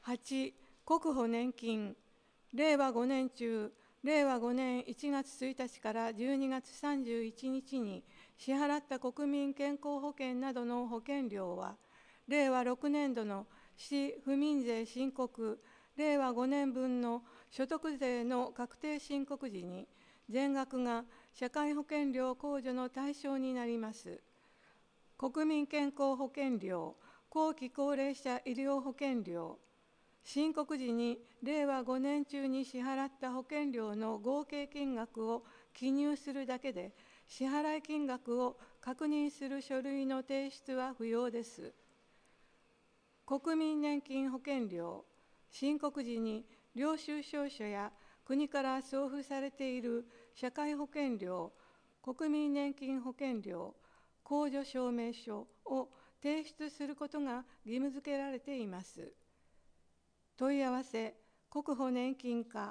8、国保年金。令和5年中、令和5年1月1日から12月31日に支払った国民健康保険などの保険料は、令和6年度の市府民税申告、令和5年分の所得税の確定申告時に、全額が社会保険料控除の対象になります。国民健康保険料、後期高齢者医療保険料、申告時に令和5年中に支払った保険料の合計金額を記入するだけで、支払い金額を確認する書類の提出は不要です。国民年金保険料、申告時に領収証書や国から送付されている社会保険料、国民年金保険料、控除証明書を提出することが義務付けられています。問い合わせ、国保年金課。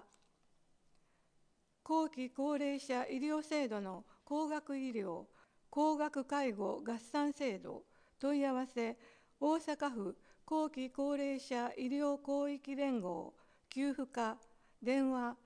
後期高齢者医療制度の高額医療、高額介護合算制度。問い合わせ、大阪府後期高齢者医療広域連合給付課。電話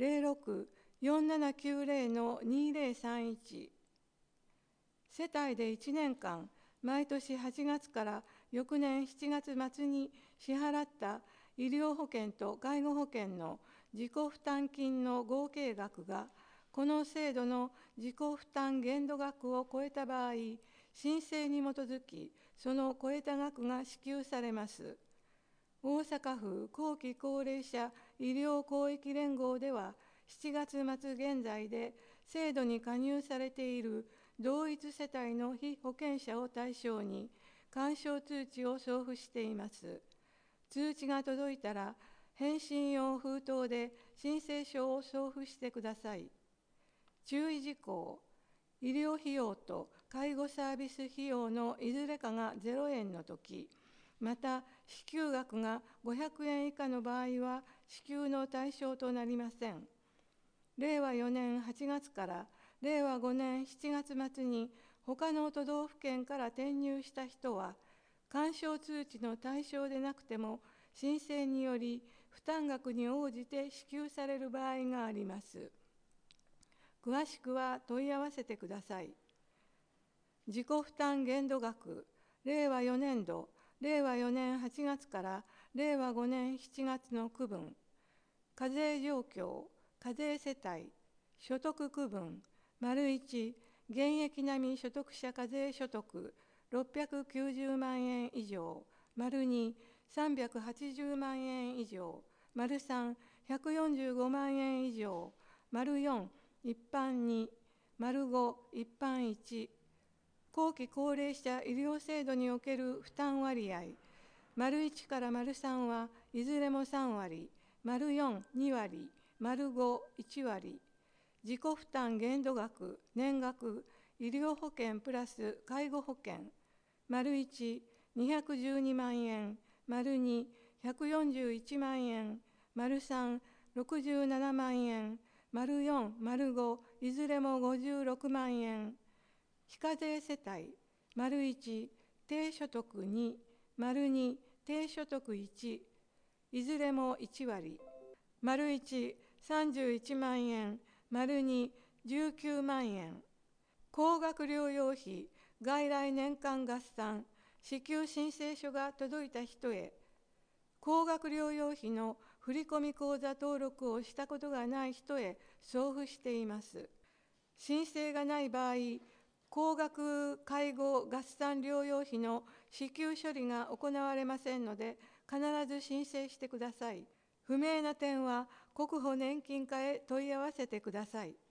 06-4790-2031。世帯で1年間、毎年8月から翌年7月末に支払った医療保険と介護保険の自己負担金の合計額が、この制度の自己負担限度額を超えた場合、申請に基づき、その超えた額が支給されます。大阪府後期高齢者医療広域連合では、7月末現在で制度に加入されている同一世帯の被保険者を対象に、勧奨通知を送付しています。通知が届いたら、返信用封筒で申請書を送付してください。注意事項、医療費用と介護サービス費用のいずれかが0円のとき、また支給額が500円以下の場合は支給の対象となりません。令和4年8月から令和5年7月末に他の都道府県から転入した人は、勧奨通知の対象でなくても申請により負担額に応じて支給される場合があります。詳しくは問い合わせてください。自己負担限度額、令和4年度、令和4年8月から令和5年7月の区分、課税状況、課税世帯、所得区分、1、現役並み所得者課税所得690万円以上、2、380万円以上、3、145万円以上、4、一般2、5、一般1、後期高齢者医療制度における負担割合、1から3はいずれも3割、4、2割、5、1割、自己負担限度額、年額、医療保険プラス介護保険、1、212万円、2、141万円、3、67万円、4、5、いずれも56万円、非課税世帯、1、低所得2、2、低所得1、いずれも1割、1、31万円、2、19万円、高額療養費、外来年間合算、支給申請書が届いた人へ、高額療養費の振込口座登録をしたことがない人へ送付しています。申請がない場合、高額介護合算療養費の支給処理が行われませんので、必ず申請してください。不明な点は国保年金課へ問い合わせてください。